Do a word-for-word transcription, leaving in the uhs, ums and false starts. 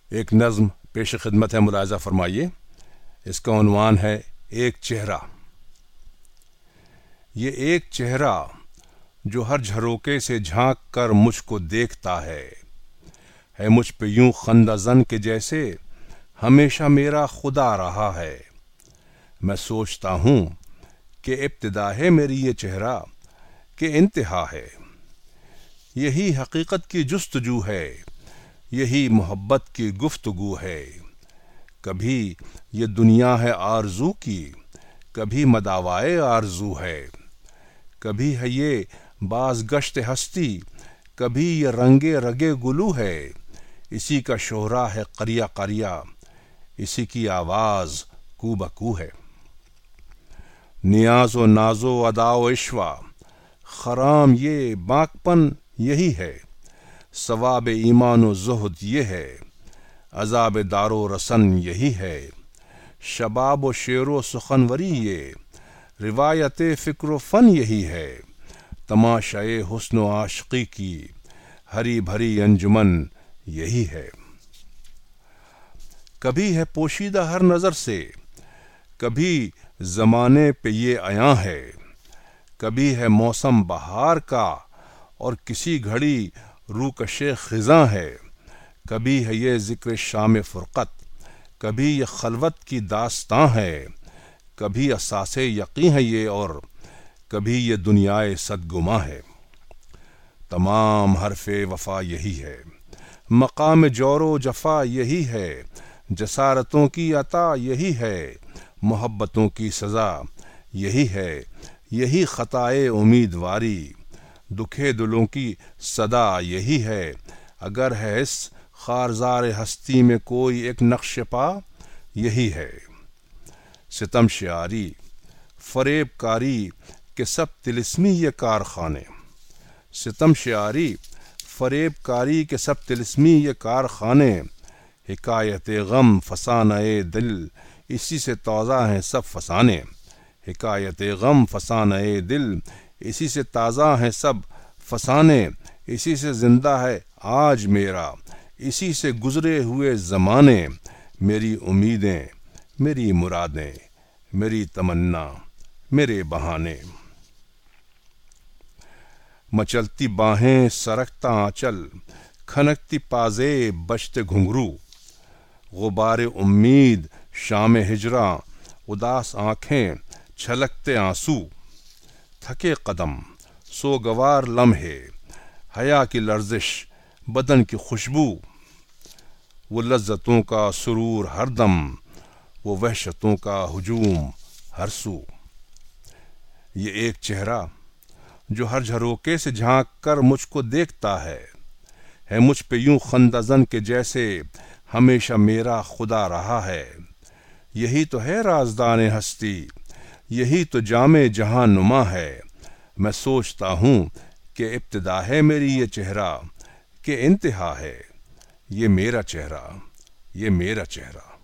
ایک نظم پیش خدمت ہے، ملاحظہ فرمائیے۔ اس کا عنوان ہے ایک چہرہ۔ یہ ایک چہرہ جو ہر جھروکے سے جھانک کر مجھ کو دیکھتا ہے ہے مجھ پہ یوں خندہ زن کے جیسے ہمیشہ میرا خدا رہا ہے۔ میں سوچتا ہوں کہ ابتدا ہے میری یہ چہرہ کہ انتہا ہے۔ یہی حقیقت کی جستجو ہے، یہی محبت کی گفتگو ہے۔ کبھی یہ دنیا ہے آرزو کی، کبھی مداوائے آرزو ہے۔ کبھی ہے یہ باز گشت ہستی، کبھی یہ رنگے رگے گلو ہے۔ اسی کا شہرا ہے قریہ قریہ، اسی کی آواز کو بکو ہے۔ نیاز و ناز و ادا و عشوہ، خرام یہ باکپن یہی ہے۔ ثواب ایمان و زہد یہ ہے، عذاب دار و رسن یہی ہے۔ شباب و شعر و سخنوری یہ، روایت فکر و فن یہی ہے۔ تماشائے حسن و عاشقی کی ہری بھری انجمن یہی ہے۔ کبھی ہے پوشیدہ ہر نظر سے، کبھی زمانے پہ یہ عیاں ہے۔ کبھی ہے موسم بہار کا اور کسی گھڑی روکش خزاں ہے۔ کبھی ہے یہ ذکر شام فرقت، کبھی یہ خلوت کی داستاں ہے۔ کبھی اساس یقین ہے یہ اور کبھی یہ دنیائے صدگماں ہے۔ تمام حرف وفا یہی ہے، مقام جور و جفا یہی ہے۔ جسارتوں کی عطا یہی ہے، محبتوں کی سزا یہی ہے۔ یہی خطائے امیدواری، دکھے دلوں کی صدا یہی ہے۔ اگر ہے اس خارزار ہستی میں کوئی ایک نقش پا یہی ہے۔ ستم شعاری، فریب کاری کے سب طلسمی یہ کارخانے۔ ستم شعاری، فریب کاری کے سب طلسمی یہ کارخانے۔ حکایت غم فسانۂ دل، اسی سے تازہ ہیں سب فسانے۔ حکایت غم فسانۂ دل، اسی سے تازہ ہیں سب فسانے۔ اسی سے زندہ ہے آج میرا، اسی سے گزرے ہوئے زمانے۔ میری امیدیں، میری مرادیں، میری تمنا، میرے بہانے۔ مچلتی باہیں سرکتا آنچل، کھنکتی پازے بجتے گھنگرو۔ غبار امید شام ہجراں، اداس آنکھیں چھلکتے آنسو۔ تھکے قدم سوگوار لمحے، حیا کی لرزش بدن کی خوشبو۔ وہ لذتوں کا سرور ہر دم، وہ وحشتوں کا ہجوم ہر سو۔ یہ ایک چہرہ جو ہر جھروکے سے جھانک کر مجھ کو دیکھتا ہے ہے مجھ پہ یوں خندہ زن کے جیسے ہمیشہ میرا خدا رہا ہے۔ یہی تو ہے رازدان ہستی، یہی تو جام جہاں نما ہے۔ میں سوچتا ہوں کہ ابتدا ہے میری یہ چہرہ کہ انتہا ہے۔ یہ میرا چہرہ، یہ میرا چہرہ۔